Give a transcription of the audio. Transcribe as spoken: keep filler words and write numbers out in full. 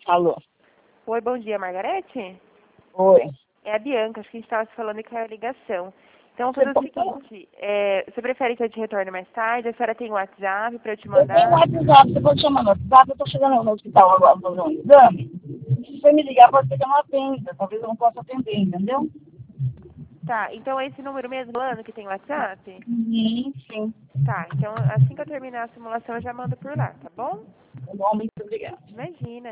Alô? Oi, bom dia, Margarete? Oi. É a Bianca, acho que a gente estava se falando e caiu a ligação. Então, vou fazer o seguinte, é, você prefere que eu te retorne mais tarde? A senhora tem o WhatsApp para eu te Eu tenho um mandar? WhatsApp, você pode chamar no WhatsApp, eu tô chegando no hospital agora fazer um exame. Se você me ligar, pode ser que eu não atenda. Talvez eu não possa atender, entendeu? Tá, então é esse número mesmo, ano que tem WhatsApp? Sim, sim. Tá, então assim que eu terminar a simulação eu já mando por lá, tá bom? Tá bom, muito obrigada. Imagina.